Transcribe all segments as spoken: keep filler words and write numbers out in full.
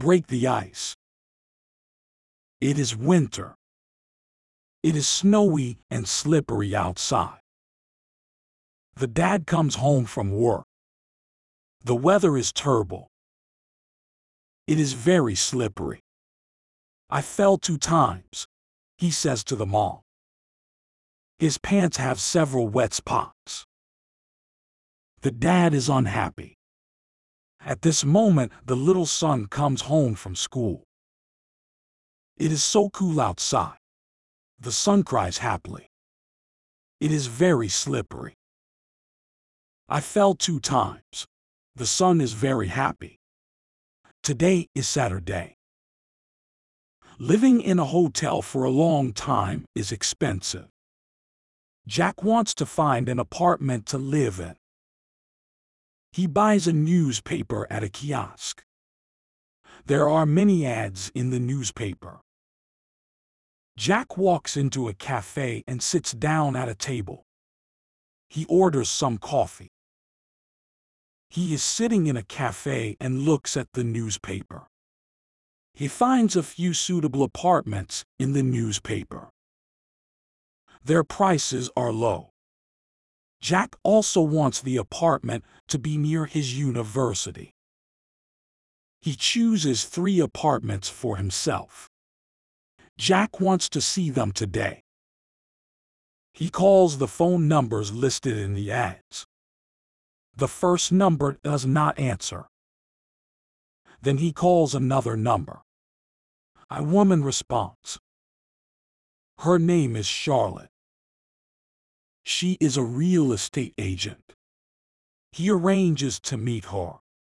break the ice. It is winter. It is snowy and slippery outside. The dad comes home from work. The weather is terrible. It is very slippery. I fell two times, he says to the mom. His pants have several wet spots. The dad is unhappy. At this moment, the little son comes home from school. It is so cool outside. The son cries happily. It is very slippery. I fell two times. The son is very happy. Today is Saturday. Living in a hotel for a long time is expensive. Jack wants to find an apartment to live in. He buys a newspaper at a kiosk. There are many ads in the newspaper. Jack walks into a cafe and sits down at a table. He orders some coffee. He is sitting in a cafe and looks at the newspaper. He finds a few suitable apartments in the newspaper. Their prices are low. Jack also wants the apartment to be near his university. He chooses three apartments for himself. Jack wants to see them today. He calls the phone numbers listed in the ads. The first number does not answer. Then he calls another number. A woman responds. Her name is Charlotte. She is a real estate agent. He arranges to meet her.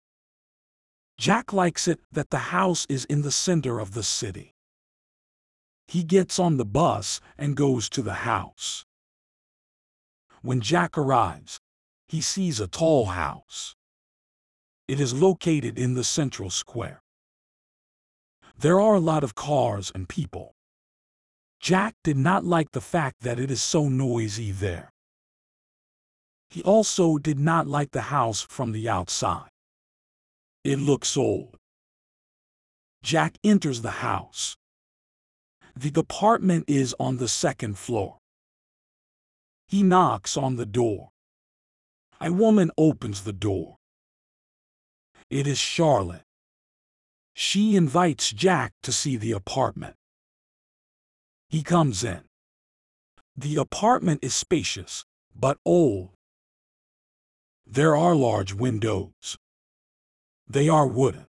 Jack likes it that the house is in the center of the city. He gets on the bus and goes to the house. When Jack arrives, he sees a tall house. It is located in the central square. There are a lot of cars and people. Jack did not like the fact that it is so noisy there. He also did not like the house from the outside. It looks old. Jack enters the house. The apartment is on the second floor. He knocks on the door. A woman opens the door. It is Charlotte. She invites Jack to see the apartment. He comes in. The apartment is spacious, but old. There are large windows. They are wooden.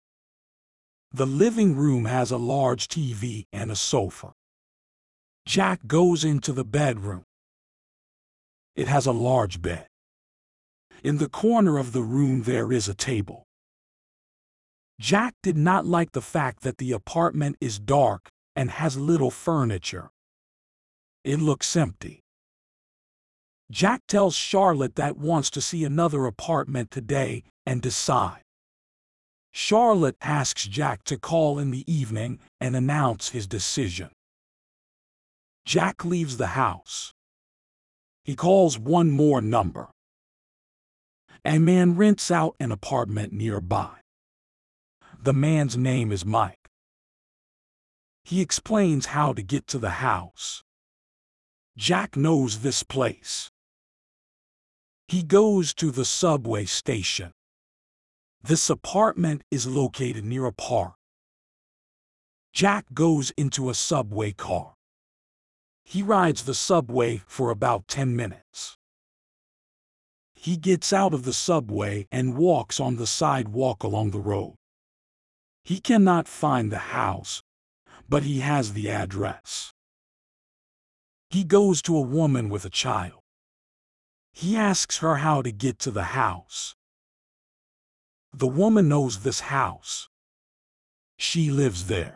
The living room has a large T V and a sofa. Jack goes into the bedroom. It has a large bed. In the corner of the room there is a table. Jack did not like the fact that the apartment is dark and has little furniture. It looks empty. Jack tells Charlotte that wants to see another apartment today and decide. Charlotte asks Jack to call in the evening and announce his decision. Jack leaves the house. He calls one more number. A man rents out an apartment nearby. The man's name is Mike. He explains how to get to the house. Jack knows this place. He goes to the subway station. This apartment is located near a park. Jack goes into a subway car. He rides the subway for about ten minutes. He gets out of the subway and walks on the sidewalk along the road. He cannot find the house, but he has the address. He goes to a woman with a child. He asks her how to get to the house. The woman knows this house. She lives there.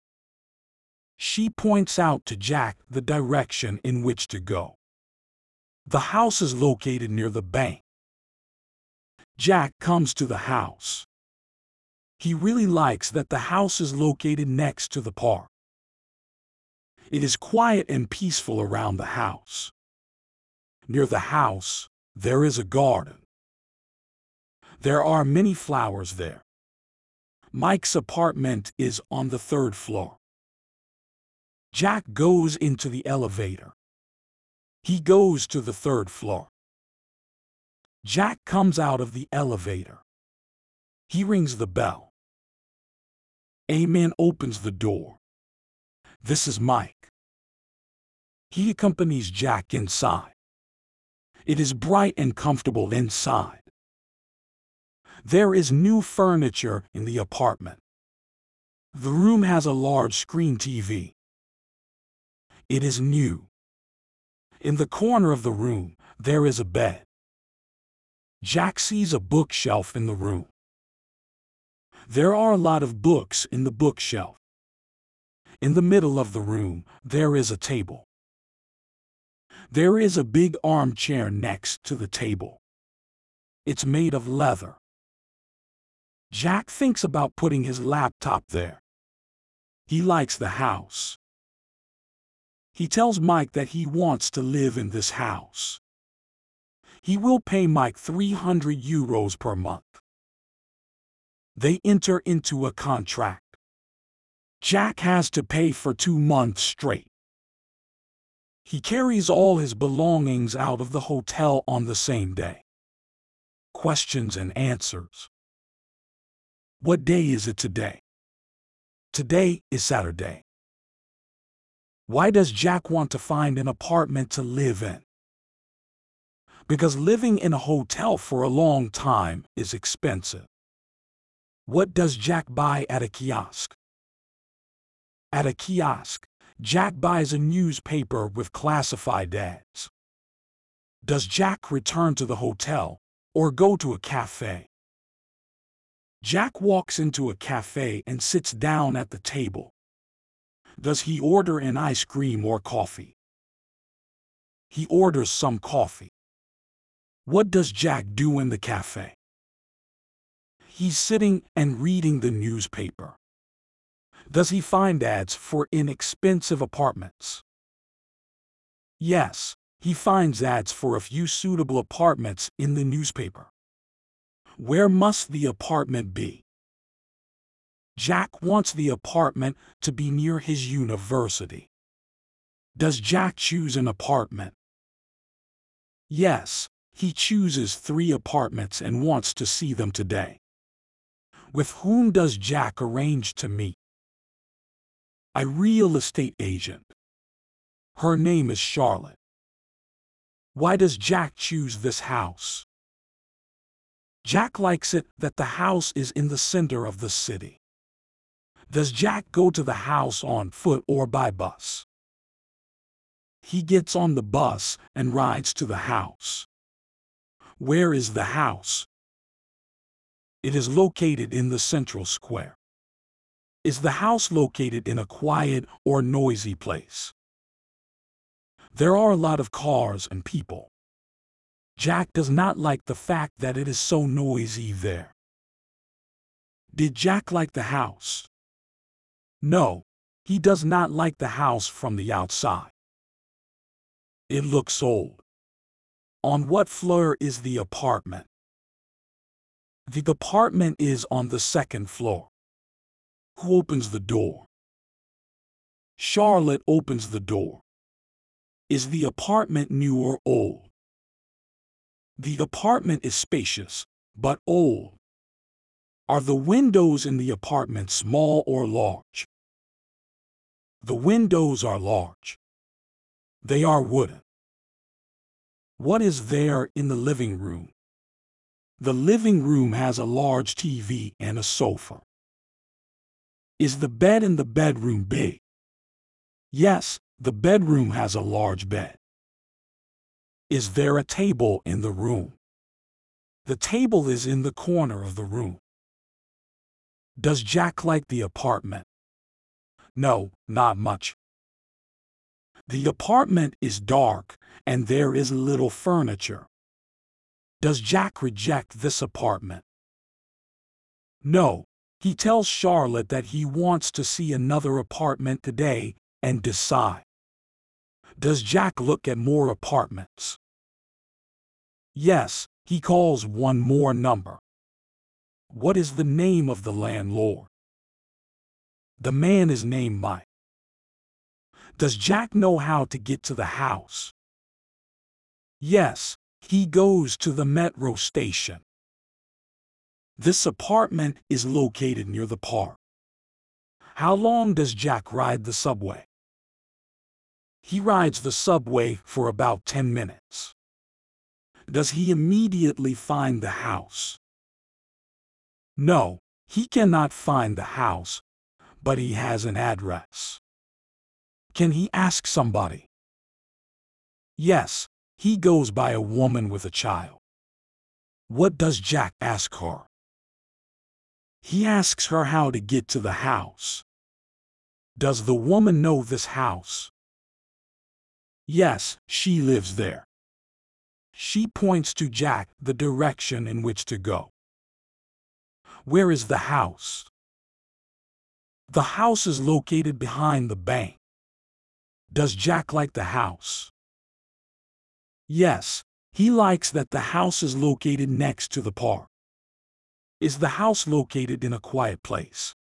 She points out to Jack the direction in which to go. The house is located near the bank. Jack comes to the house. He really likes that the house is located next to the park. It is quiet and peaceful around the house. Near the house, there is a garden. There are many flowers there. Mike's apartment is on the third floor. Jack goes into the elevator. He goes to the third floor. Jack comes out of the elevator. He rings the bell. A man opens the door. This is Mike. He accompanies Jack inside. It is bright and comfortable inside. There is new furniture in the apartment. The room has a large screen T V. It is new. In the corner of the room, there is a bed. Jack sees a bookshelf in the room. There are a lot of books in the bookshelf. In the middle of the room, there is a table. There is a big armchair next to the table. It's made of leather. Jack thinks about putting his laptop there. He likes the house. He tells Mike that he wants to live in this house. He will pay Mike three hundred euros per month. They enter into a contract. Jack has to pay for two months straight. He carries all his belongings out of the hotel on the same day. Questions and answers. What day is it today? Today is Saturday. Why does Jack want to find an apartment to live in? Because living in a hotel for a long time is expensive. What does Jack buy at a kiosk? At a kiosk, Jack buys a newspaper with classified ads. Does Jack return to the hotel or go to a cafe? Jack walks into a cafe and sits down at the table. Does he order an ice cream or coffee? He orders some coffee. What does Jack do in the cafe? He's sitting and reading the newspaper. Does he find ads for inexpensive apartments? Yes, he finds ads for a few suitable apartments in the newspaper. Where must the apartment be? Jack wants the apartment to be near his university. Does Jack choose an apartment? Yes, he chooses three apartments and wants to see them today. With whom does Jack arrange to meet? A real estate agent. Her name is Charlotte. Why does Jack choose this house? Jack likes it that the house is in the center of the city. Does Jack go to the house on foot or by bus? He gets on the bus and rides to the house. Where is the house? It is located in the central square. Is the house located in a quiet or noisy place? There are a lot of cars and people. Jack does not like the fact that it is so noisy there. Did Jack like the house? No, he does not like the house from the outside. It looks old. On what floor is the apartment? The apartment is on the second floor. Who opens the door? Charlotte opens the door. Is the apartment new or old? The apartment is spacious, but old. Are the windows in the apartment small or large? The windows are large. They are wooden. What is there in the living room? The living room has a large T V and a sofa. Is the bed in the bedroom big? Yes, the bedroom has a large bed. Is there a table in the room? The table is in the corner of the room. Does Jack like the apartment? No, not much. The apartment is dark and there is little furniture. Does Jack reject this apartment? No, he tells Charlotte that he wants to see another apartment today and decide. Does Jack look at more apartments? Yes, he calls one more number. What is the name of the landlord? The man is named Mike. Does Jack know how to get to the house? Yes, he goes to the metro station. This apartment is located near the park. How long does Jack ride the subway? He rides the subway for about ten minutes. Does he immediately find the house? No, he cannot find the house, but he has an address. Can he ask somebody? Yes, he goes by a woman with a child. What does Jack ask her? He asks her how to get to the house. Does the woman know this house? Yes, she lives there. She points to Jack the direction in which to go. Where is the house? The house is located behind the bank. Does Jack like the house? Yes, he likes that the house is located next to the park. Is the house located in a quiet place?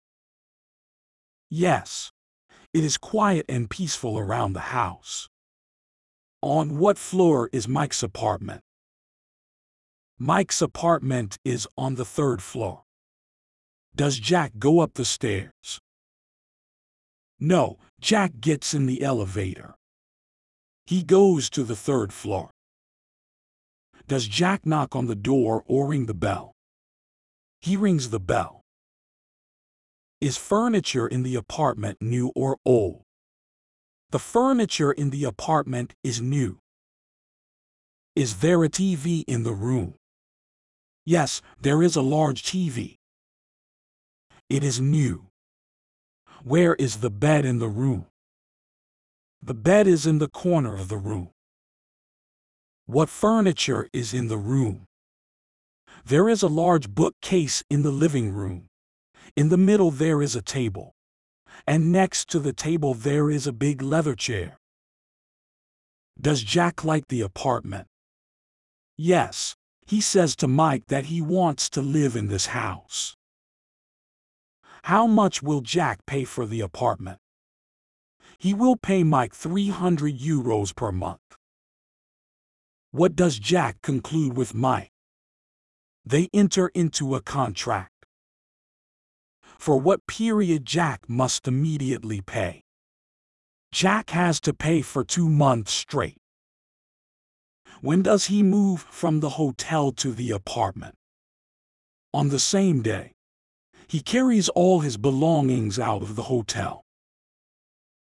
Yes, it is quiet and peaceful around the house. On what floor is Mike's apartment? Mike's apartment is on the third floor. Does Jack go up the stairs? No, Jack gets in the elevator. He goes to the third floor. Does Jack knock on the door or ring the bell? He rings the bell. Is furniture in the apartment new or old? The furniture in the apartment is new. Is there a T V in the room? Yes, there is a large T V. It is new. Where is the bed in the room? The bed is in the corner of the room. What furniture is in the room? There is a large bookcase in the living room. In the middle there is a table. And next to the table there is a big leather chair. Does Jack like the apartment? Yes, he says to Mike that he wants to live in this house. How much will Jack pay for the apartment? He will pay Mike three hundred euros per month. What does Jack conclude with Mike? They enter into a contract. For what period Jack must immediately pay? Jack has to pay for two months straight. When does he move from the hotel to the apartment? On the same day. He carries all his belongings out of the hotel.